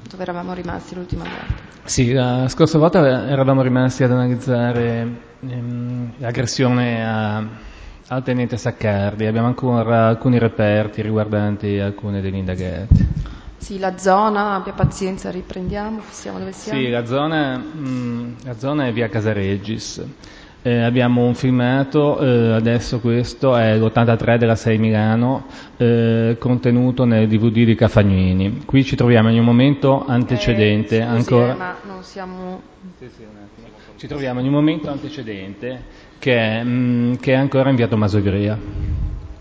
dove eravamo rimasti l'ultima volta. Sì, la scorsa volta eravamo rimasti ad analizzare l'aggressione al tenente Saccardi. Abbiamo ancora alcuni reperti riguardanti alcune degli indagati. Sì, la zona, abbia pazienza, riprendiamo, siamo dove siamo. Sì, la zona è via Casaregis. Abbiamo un filmato, adesso questo è l'83 della 6 Milano, contenuto nel DVD di Cafagnini. Qui ci troviamo in un momento antecedente, scusi, ancora. ma non siamo... Sì, un attimo. Ci troviamo in un momento antecedente che è ancora in via Tommaso Ivrea.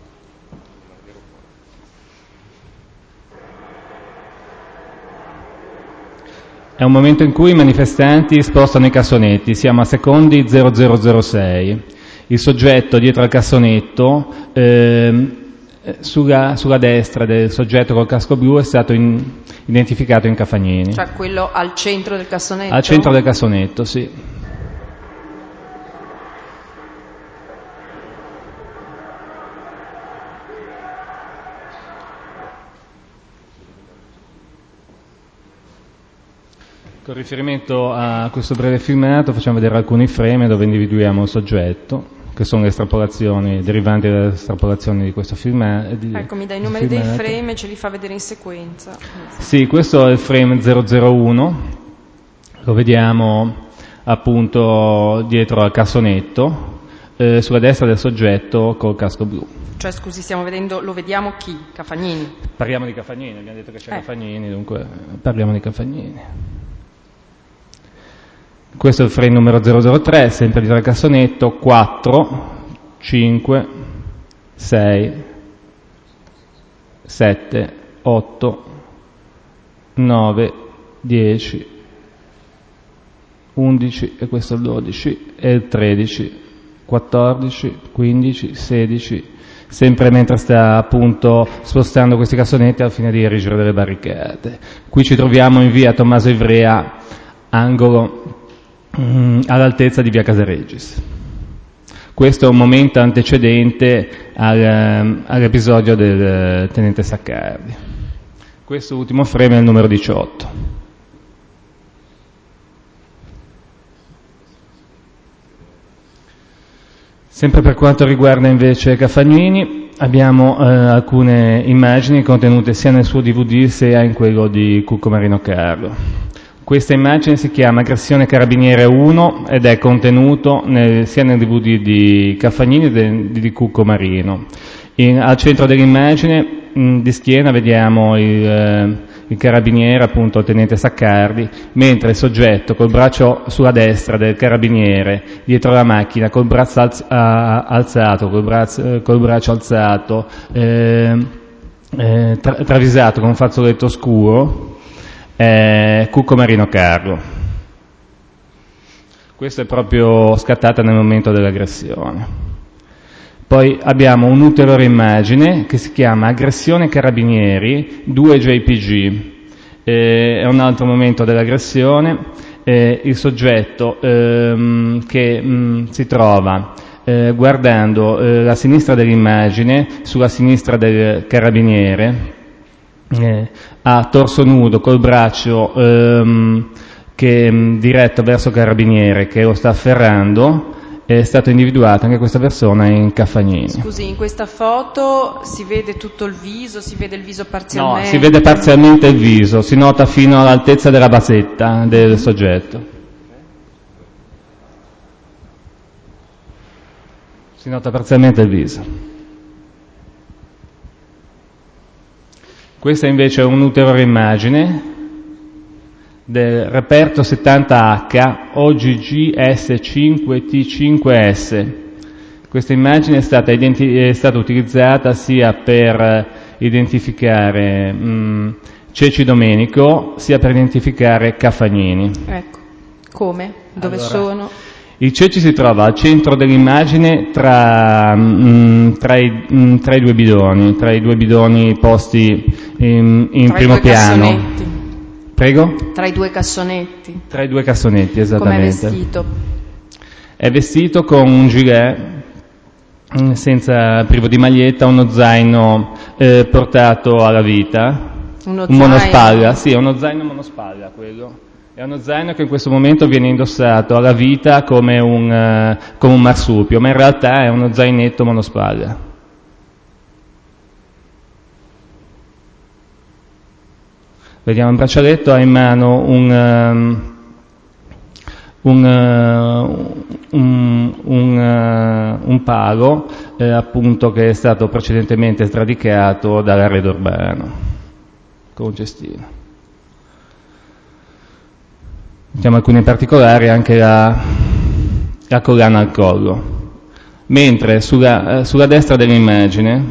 È un momento in cui i manifestanti spostano i cassonetti, siamo a secondi 0006. Il soggetto dietro al cassonetto, sulla destra del soggetto col casco blu, è stato identificato in Cafagnini. Cioè quello al centro del cassonetto? Al centro del cassonetto, sì. Con riferimento a questo breve filmato facciamo vedere alcuni frame dove individuiamo il soggetto, che sono le estrapolazioni derivanti dalle estrapolazioni di questo filmato. Ecco, mi dai i numeri dei frame e ce li fa vedere in sequenza. Sì, questo è il frame 001, lo vediamo appunto dietro al cassonetto, sulla destra del soggetto col casco blu. Cioè, scusi, stiamo vedendo, lo vediamo chi? Cafagnini? Parliamo di Cafagnini, abbiamo detto che c'è Cafagnini, dunque parliamo di Cafagnini. Questo è il frame numero 003, sempre dietro al cassonetto, 4, 5, 6, 7, 8, 9, 10, 11, e questo è il 12, e il 13, 14, 15, 16, sempre mentre sta appunto spostando questi cassonetti al fine di erigere delle barricate. Qui ci troviamo in via Tommaso Ivrea, angolo all'altezza di via Casaregis. Questo è un momento antecedente all'episodio del tenente Saccardi. Questo ultimo frame è il numero 18. Sempre per quanto riguarda invece Cafagnini, abbiamo alcune immagini contenute sia nel suo DVD sia in quello di Cucco Marino Carlo. Questa immagine si chiama Aggressione Carabiniere 1 ed è contenuto sia nel DVD di Cafagnini che di Cucco Marino. Al centro dell'immagine, di schiena, vediamo il carabiniere, appunto il tenente Saccardi, mentre il soggetto col braccio sulla destra del carabiniere, dietro la macchina, col braccio alzato, col braccio alzato, travisato con un fazzoletto scuro, Cucco Marino Carlo. Questo è proprio scattata nel momento dell'aggressione. Poi abbiamo un'ulteriore immagine che si chiama Aggressione Carabinieri 2 JPG. È un altro momento dell'aggressione. Il soggetto che si trova guardando la sinistra dell'immagine, sulla sinistra del carabiniere, a torso nudo col braccio diretto verso il carabiniere che lo sta afferrando. È stato individuato anche questa persona in Cafagnini. Scusi, in questa foto si vede tutto il viso, si vede il viso parzialmente? No, si vede parzialmente il viso, si nota fino all'altezza della basetta del soggetto. Si nota parzialmente il viso. Questa invece è un'ulteriore immagine del reperto 70H OGG-S5T5S. Questa immagine è stata utilizzata sia per identificare Ceci Domenico sia per identificare Cafagnini. Ecco, come? Dove sono? Il Ceci si trova al centro dell'immagine tra i due bidoni posti in primo piano. Cassonetti. Prego? Tra i due cassonetti. Tra i due cassonetti, esattamente. Com'è vestito? È vestito con un gilet senza privo di maglietta, uno zaino portato alla vita, Un monospalla, sì, è uno zaino monospalla quello. È uno zaino che in questo momento viene indossato alla vita come un marsupio, ma in realtà è uno zainetto monospalla. Vediamo il braccialetto, ha in mano un palo, appunto, che è stato precedentemente sradicato dall'arredo urbano, con un cestino. Vediamo alcuni particolari, anche la collana al collo, mentre sulla destra dell'immagine,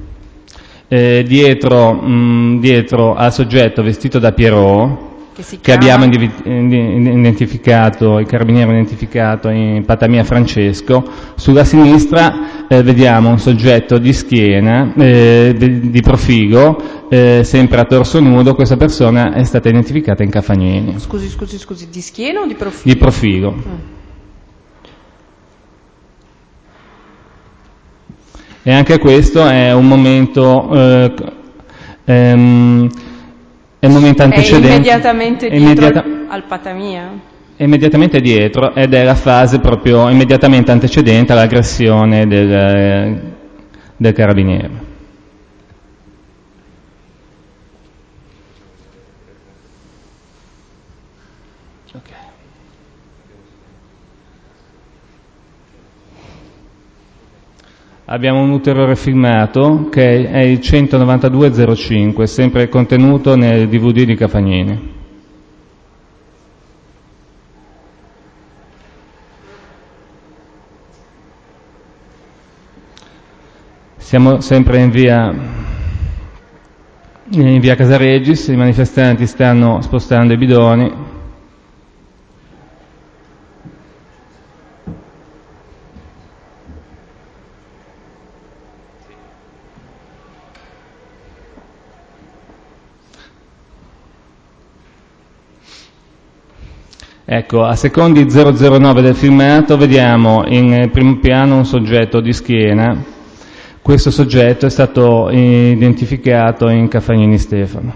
dietro al soggetto vestito da Pierrot, che abbiamo identificato, il carabiniere identificato in Patamia Francesco, sulla sinistra vediamo un soggetto di schiena, di profilo, sempre a torso nudo. Questa persona è stata identificata in Cafagnini. Scusi, di schiena o di profilo? Di profilo. E anche questo è un momento antecedente. È immediatamente dietro al Patamia? È immediatamente dietro, ed è la fase proprio immediatamente antecedente all'aggressione del carabiniere. Okay. Abbiamo un ulteriore filmato che è il 19205, sempre contenuto nel DVD di Cafagnini. Siamo sempre in via Casaregis, i manifestanti stanno spostando i bidoni. Ecco, a secondi 009 del filmato vediamo in primo piano un soggetto di schiena. Questo soggetto è stato identificato in Cafagnini Stefano.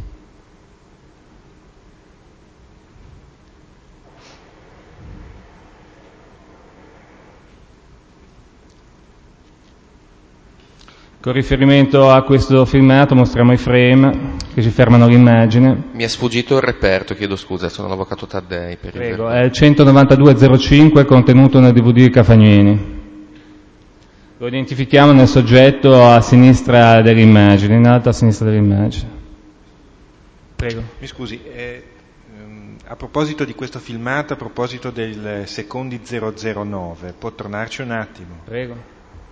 Con riferimento a questo filmato mostriamo i frame che ci fermano l'immagine. Mi è sfuggito il reperto, chiedo scusa, sono l'avvocato Taddei. Prego, è il 19205 contenuto nel DVD di Cafagnini. Lo identifichiamo nel soggetto a sinistra dell'immagine, in alto a sinistra dell'immagine. Prego. Mi scusi, a proposito di questo filmato, a proposito del secondi 009, può tornarci un attimo? Prego.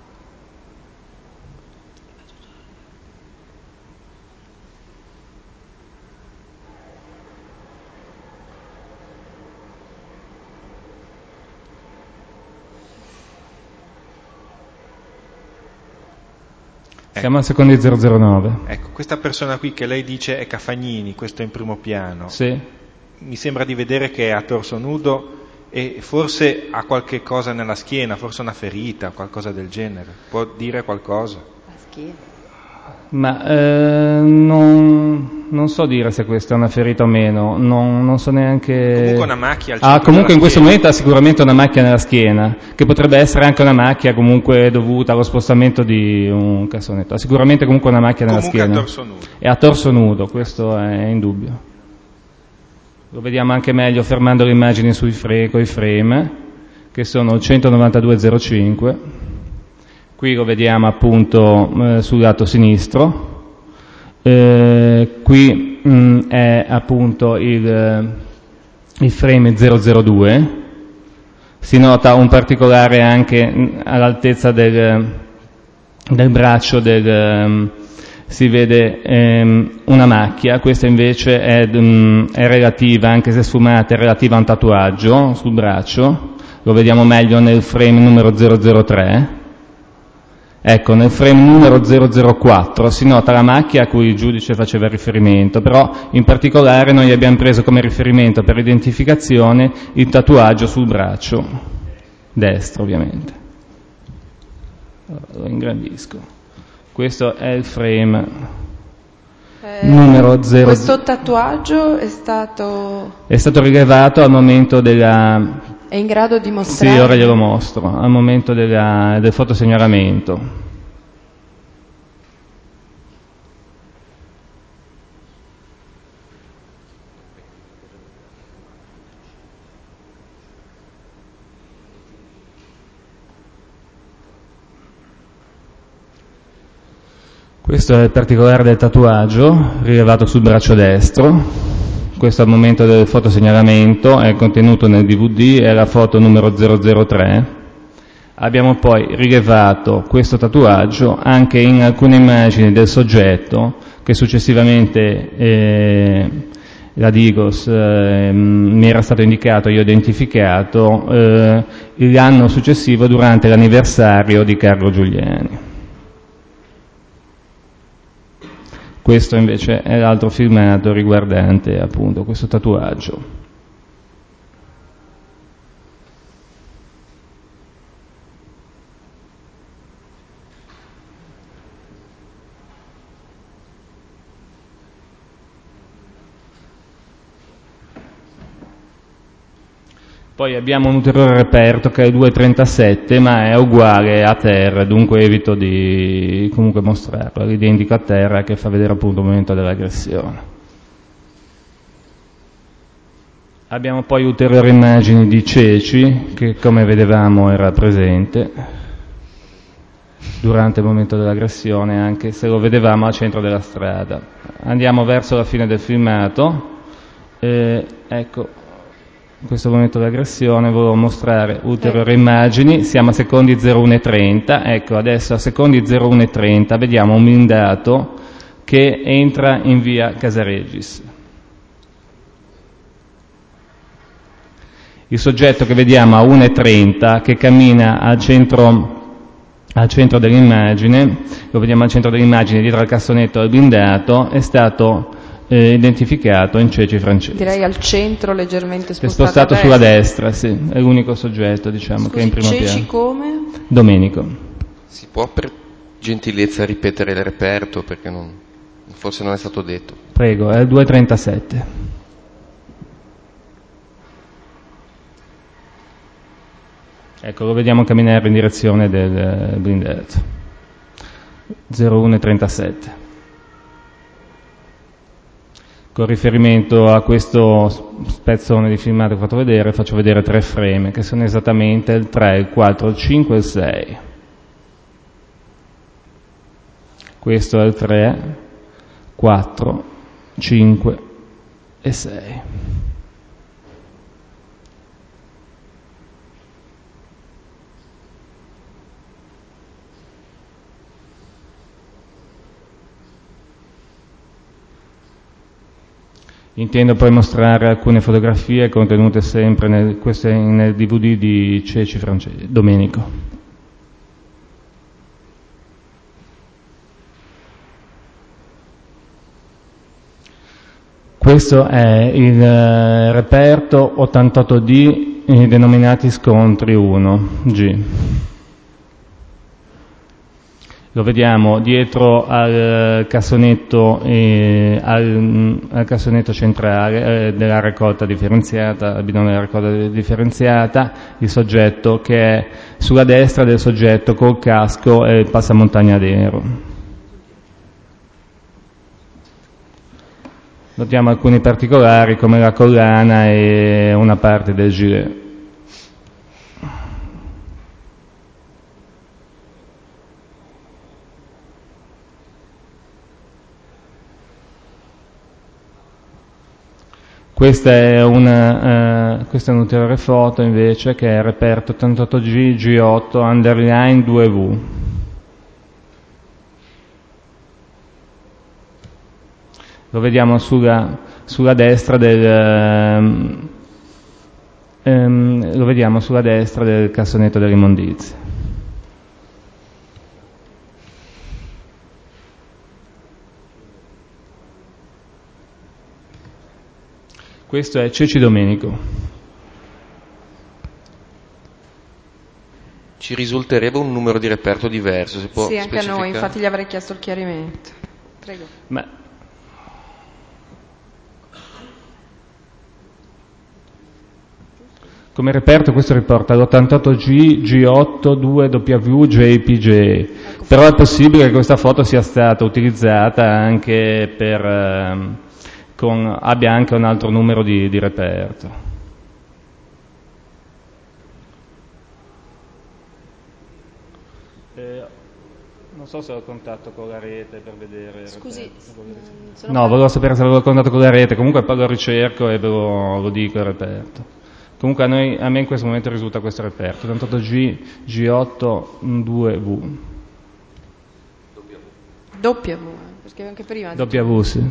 Siamo al secondi 009. Ecco, questa persona qui che lei dice è Cafagnini, questo è in primo piano. Sì. Mi sembra di vedere che è a torso nudo e forse ha qualche cosa nella schiena, forse una ferita, qualcosa del genere. Può dire qualcosa? La schiena. Ma non so dire se questa è una ferita o meno, non so neanche. Comunque una macchia al centro comunque in questo schiena. momento ha sicuramente una macchia nella schiena, che potrebbe essere anche una macchia comunque dovuta allo spostamento di un cassonetto. Ha sicuramente comunque una macchia nella Comunque schiena. a torso nudo. È a torso nudo, questo è indubbio. Lo vediamo anche meglio fermando le immagini coi frame, che sono il 19205. Qui lo vediamo appunto sul lato sinistro, qui è appunto il frame 002, si nota un particolare anche all'altezza del braccio, si vede una macchia. Questa invece è relativa, anche se sfumata, è relativa a un tatuaggio sul braccio, lo vediamo meglio nel frame numero 003. Ecco, nel frame numero 004 si nota la macchia a cui il giudice faceva riferimento, però in particolare noi abbiamo preso come riferimento per identificazione il tatuaggio sul braccio destro, ovviamente. Allora, lo ingrandisco. Questo è il frame numero 0. Questo tatuaggio è stato rilevato al momento della... È in grado di mostrare? Sì, ora glielo mostro, al momento del fotosegnalamento. Questo è il particolare del tatuaggio, rilevato sul braccio destro. Questo al momento del fotosegnalamento, è contenuto nel DVD, è la foto numero 003. Abbiamo poi rilevato questo tatuaggio anche in alcune immagini del soggetto che successivamente la Digos mi era stato indicato, io ho identificato l'anno successivo durante l'anniversario di Carlo Giuliani. Questo invece è l'altro filmato riguardante appunto questo tatuaggio. Poi abbiamo un ulteriore reperto che è il 237, ma è uguale a terra, dunque evito di comunque mostrarlo, è identico a terra, che fa vedere appunto il momento dell'aggressione. Abbiamo poi ulteriori immagini di Ceci, che come vedevamo era presente durante il momento dell'aggressione, anche se lo vedevamo al centro della strada. Andiamo verso la fine del filmato, ecco. In questo momento dell'aggressione volevo mostrare ulteriori immagini, siamo a secondi 01:30, ecco adesso a secondi 01:30 vediamo un blindato che entra in via Casaregis. Il soggetto che vediamo a 1:30 che cammina al centro dell'immagine, lo vediamo al centro dell'immagine dietro al cassonetto del blindato, è stato identificato in Ceci Francesco. Direi al centro, leggermente spostato, è spostato sulla destra, sì, è l'unico soggetto, diciamo. Scusi, che è in primo Ceci piano. come? Domenico. Si può per gentilezza ripetere il reperto, perché forse non è stato detto. Prego, è il 237. Ecco, lo vediamo camminare in direzione del blindato. 01:37. Con riferimento a questo spezzone di filmato che ho fatto vedere, faccio vedere 3 frame, che sono esattamente il 3, il 4, il 5 e il 6. Questo è il 3, 4, 5 e 6. Intendo poi mostrare alcune fotografie contenute sempre nel DVD di Ceci Domenico. Questo è il reperto 88D denominati scontri 1G. Lo vediamo dietro al cassonetto centrale della raccolta differenziata, al bidone della raccolta differenziata, il soggetto che è sulla destra del soggetto col casco e il passamontagna nero. Notiamo alcuni particolari come la collana e una parte del gilet. Questa è un'ulteriore foto invece che è il reperto 88G G8 underline 2V. Lo vediamo sulla destra del cassonetto dell'immondizia. Questo è Ceci Domenico. Ci risulterebbe un numero di reperto diverso, si può Sì, anche specificare? a noi, infatti gli avrei chiesto il chiarimento. Prego. Ma Come reperto questo riporta l'88G, G8, 2W, JPG, però è possibile che questa foto sia stata utilizzata anche abbia anche un altro numero di reperto. Non so se ho contatto con la rete per vedere. Scusi, no, volevo sapere se avevo contatto con la rete, comunque poi lo ricerco e ve lo dico il reperto. Comunque a me in questo momento risulta questo reperto, 88G, G8, 2V. W, perché anche prima... W, sì.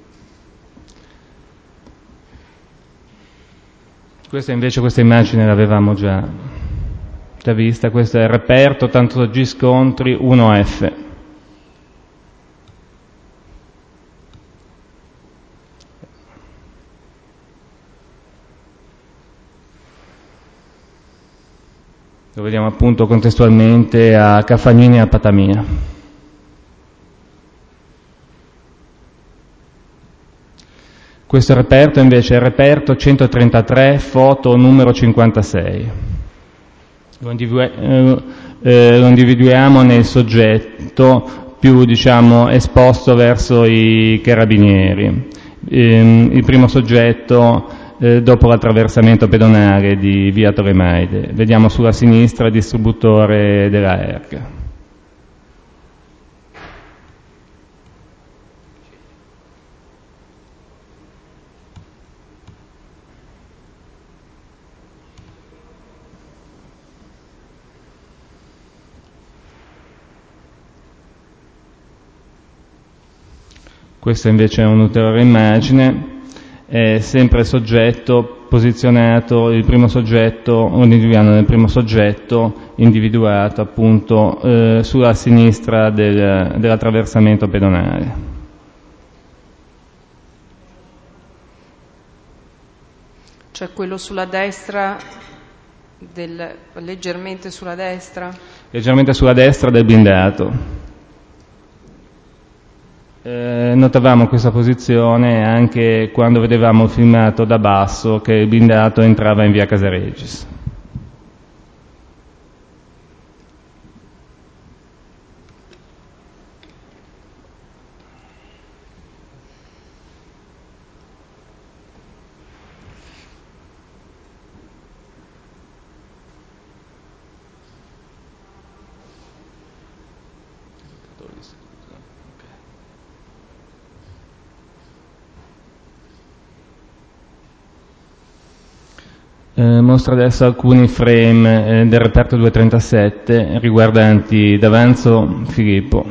Questa immagine l'avevamo già vista, questo è il reperto, 88G scontri, 1F. Lo vediamo appunto contestualmente a Cafagnini e a Patamia. Questo reperto invece è il reperto 133, foto numero 56. Lo individuiamo nel soggetto più, esposto verso i carabinieri. Il primo soggetto dopo l'attraversamento pedonale di via Toremaide. Vediamo sulla sinistra il distributore della ERG. Questa invece è un'ulteriore immagine. È sempre il soggetto posizionato, il primo soggetto, nel primo soggetto individuato appunto sulla sinistra dell'attraversamento pedonale. Cioè quello sulla destra, leggermente sulla destra? Leggermente sulla destra del blindato. Notavamo questa posizione anche quando vedevamo filmato da basso che il blindato entrava in via Casaregis. Mostro adesso alcuni frame del reperto 237 riguardanti Davanzo Filippo.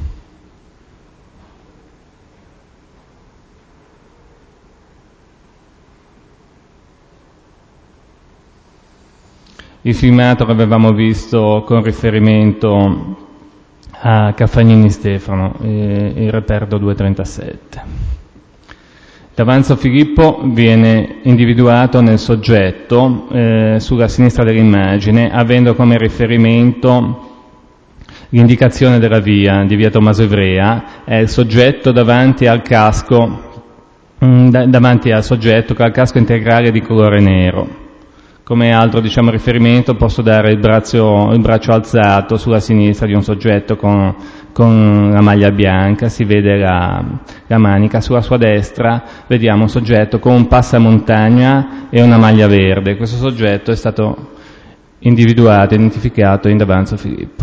Il filmato che avevamo visto con riferimento a Cafagnini Stefano, il reperto 237. Davanzo Filippo viene individuato nel soggetto sulla sinistra dell'immagine, avendo come riferimento l'indicazione della via di via Tommaso Ivrea, è il soggetto davanti al casco, davanti al soggetto che ha il casco integrale di colore nero. Come altro riferimento posso dare il braccio alzato sulla sinistra di un soggetto con la maglia bianca, si vede la manica. Sulla sua destra vediamo un soggetto con un passamontagna e una maglia verde. Questo soggetto è stato individuato, identificato in Davanzo Filippo.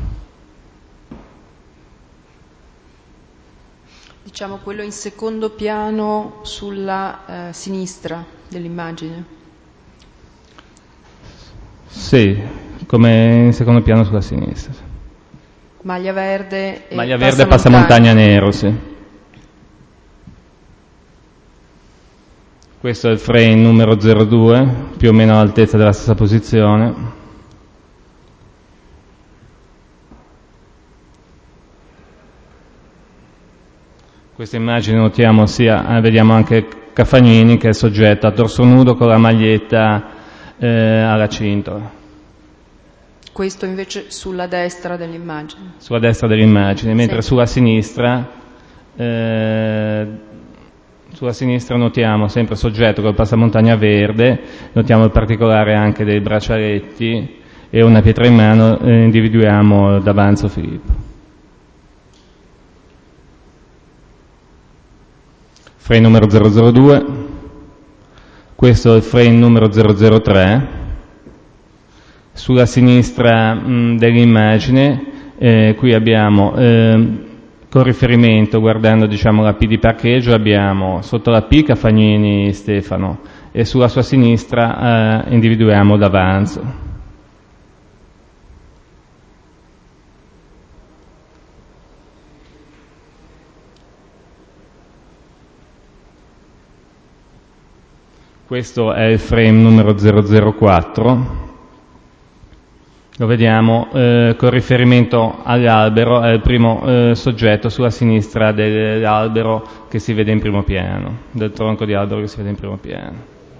Diciamo quello in secondo piano sulla sinistra dell'immagine. Sì, come in secondo piano sulla sinistra. Maglia verde e passamontagna nero, sì. Questo è il frame numero 02, più o meno all'altezza della stessa posizione. Questa immagine notiamo vediamo anche Cafagnini che è il soggetto a torso nudo con la maglietta alla cintola. Questo invece sulla destra dell'immagine. Sulla destra dell'immagine, mentre sì. sulla sinistra Sulla sinistra notiamo sempre soggetto col passamontagna verde, notiamo in particolare anche dei braccialetti e una pietra in mano, individuiamo D'Avanzo Filippo. Frame numero 002, questo è il frame numero 003, sulla sinistra dell'immagine, qui abbiamo con riferimento, guardando diciamo la P di parcheggio, abbiamo sotto la P Cafagnini Stefano e sulla sua sinistra individuiamo D'Avanzo. Questo è il frame numero 004. Lo vediamo con riferimento all'albero, è il primo soggetto sulla sinistra dell'albero che si vede in primo piano, del tronco di albero che si vede in primo piano.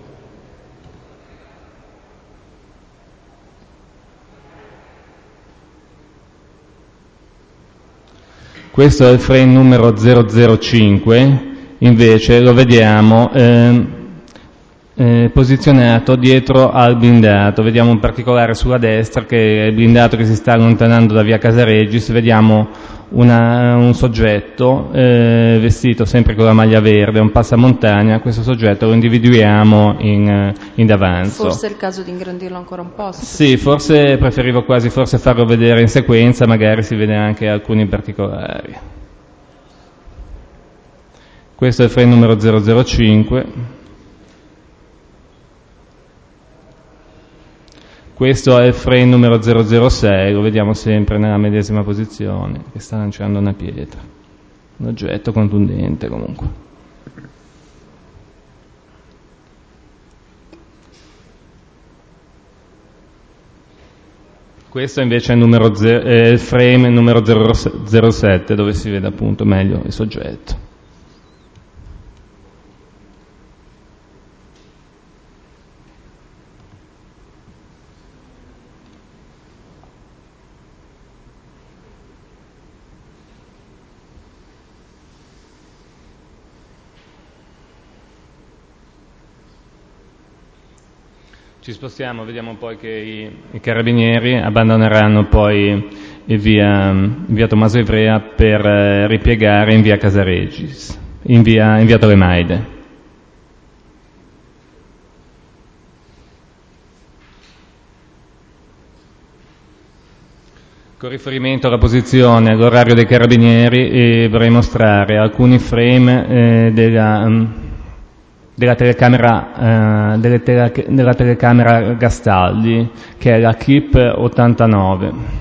Questo è il frame numero 005, invece lo vediamo posizionato dietro al blindato. Vediamo in particolare sulla destra che è il blindato che si sta allontanando da via Casaregis, vediamo un soggetto vestito sempre con la maglia verde, un passamontagna. Questo soggetto lo individuiamo in D'Avanzo. Forse è il caso di ingrandirlo ancora un po'? Sì, forse preferivo quasi farlo vedere in sequenza, magari si vede anche alcuni particolari. Questo è il frame numero 005. Questo è il frame numero 006, lo vediamo sempre nella medesima posizione, che sta lanciando una pietra, un oggetto contundente comunque. Questo invece è il frame numero 07, dove si vede appunto meglio il soggetto. Ci spostiamo, vediamo poi che i carabinieri abbandoneranno poi via Tommaso Ivrea per ripiegare in via Casaregis, in via Tolemaide. Con riferimento alla posizione, all'orario dei carabinieri, vorrei mostrare alcuni frame della telecamera Gastaldi, che è la Clip 89.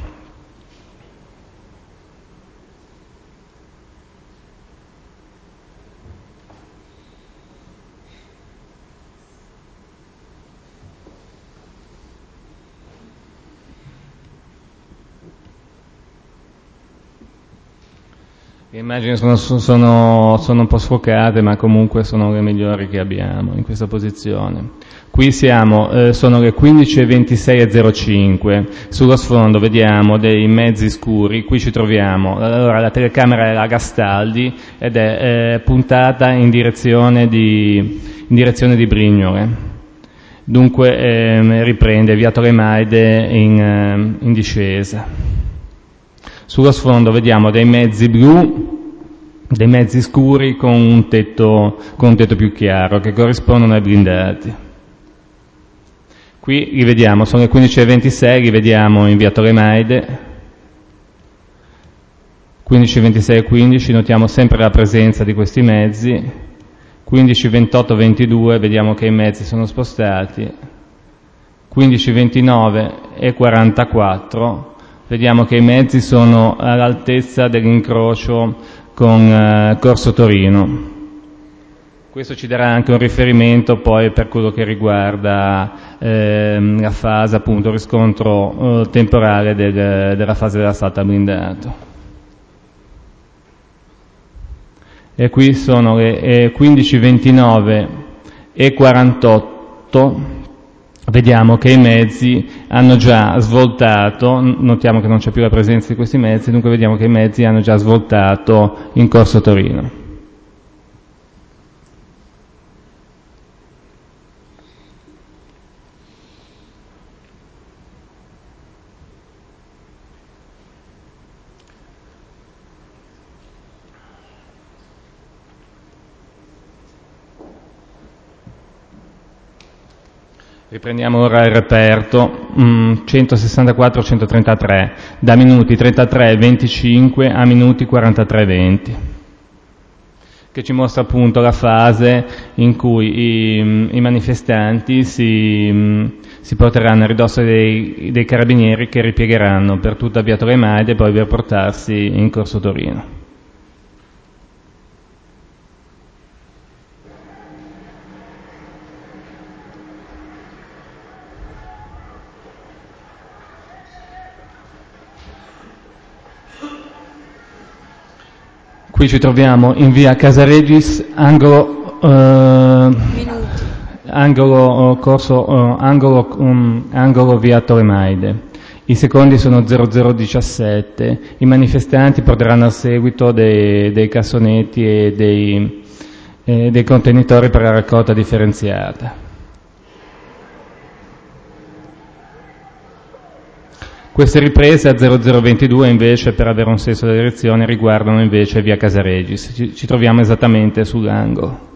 Le immagini sono un po' sfocate, ma comunque sono le migliori che abbiamo in questa posizione. Qui sono le 15:26:05, sullo sfondo vediamo dei mezzi scuri, qui ci troviamo, allora la telecamera è la Gastaldi ed è puntata in direzione di Brignole, dunque riprende via Tolemaide in discesa. Sullo sfondo vediamo dei mezzi blu, dei mezzi scuri con un tetto più chiaro che corrispondono ai blindati. Qui li vediamo, sono le 15:26, li vediamo in via Tolemaide, 15:26:15, notiamo sempre la presenza di questi mezzi, 15:28:22, vediamo che i mezzi sono spostati, 15:29:44, vediamo che i mezzi sono all'altezza dell'incrocio con Corso Torino. Questo ci darà anche un riferimento poi per quello che riguarda la fase, appunto, il riscontro temporale della fase dell'assalto al blindato. E qui sono le 15:29:48. Vediamo che i mezzi hanno già svoltato, notiamo che non c'è più la presenza di questi mezzi, dunque vediamo che i mezzi hanno già svoltato in Corso Torino. Riprendiamo ora il reperto 164-133, da minuti 33-25 a minuti 43-20, che ci mostra appunto la fase in cui i manifestanti si porteranno a ridosso dei carabinieri, che ripiegheranno per tutta via Torre Maide e poi per portarsi in Corso Torino. Qui ci troviamo in via Casaregis, angolo via Torre Maide. I secondi sono 0017. I manifestanti porteranno a seguito dei cassonetti e dei contenitori per la raccolta differenziata. Queste riprese a 0022 invece, per avere un senso della direzione, riguardano invece via Casaregis. Ci troviamo esattamente sull'angolo.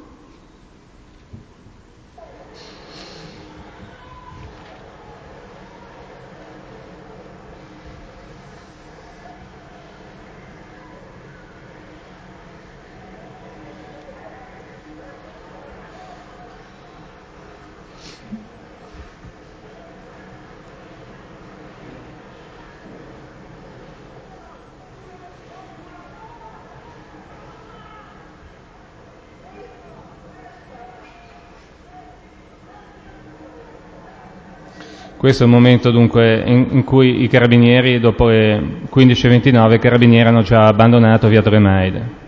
Questo è il momento dunque in cui i carabinieri, dopo le 15:29, i carabinieri hanno già abbandonato via Torre Maide.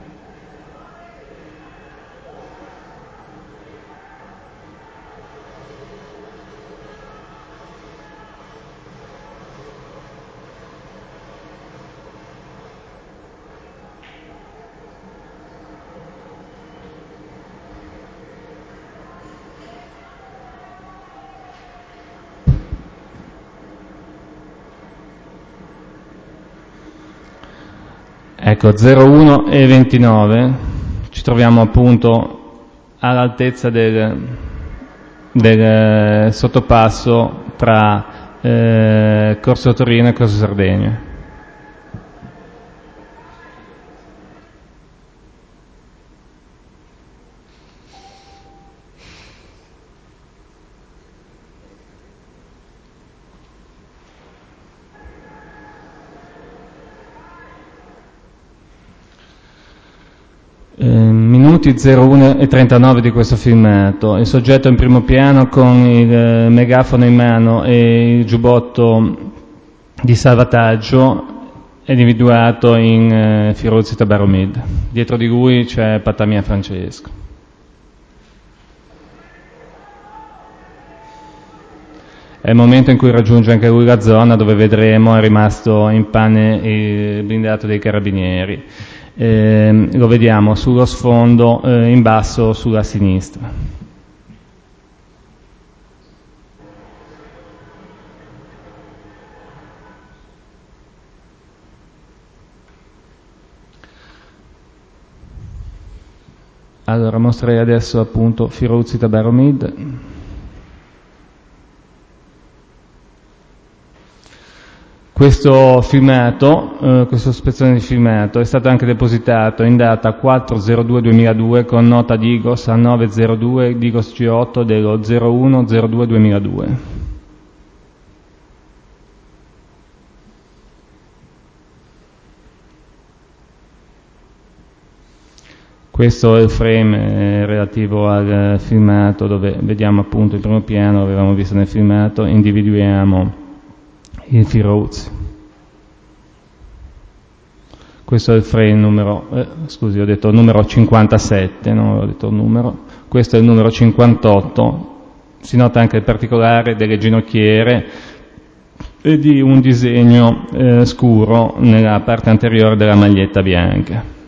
Ecco, 01 e 29, ci troviamo appunto all'altezza del sottopasso tra Corso Torino e Corso Sardegna. Minuti 01 e 39 di questo filmato. Il soggetto in primo piano con il megafono in mano e il giubbotto di salvataggio è individuato in Firuzzi Tabaromid. Dietro di lui c'è Pattamia Francesco. È il momento in cui raggiunge anche lui la zona dove vedremo è rimasto in pane il blindato dei carabinieri. Lo vediamo sullo sfondo in basso sulla sinistra. Allora mostrerei adesso appunto Firuzzi Tabaromid. Questo filmato, questa spezzone di filmato è stato anche depositato in data 4/02/2002 con nota Digos a 902 Digos G8 dello 01/02/2002. Questo è il frame relativo al filmato dove vediamo appunto in primo piano, avevamo visto nel filmato, individuiamo il Firuzzi. Questo è il frame numero, scusi, ho detto numero 57, non ho detto il numero. Questo è il numero 58, si nota anche il particolare delle ginocchiere e di un disegno scuro nella parte anteriore della maglietta bianca.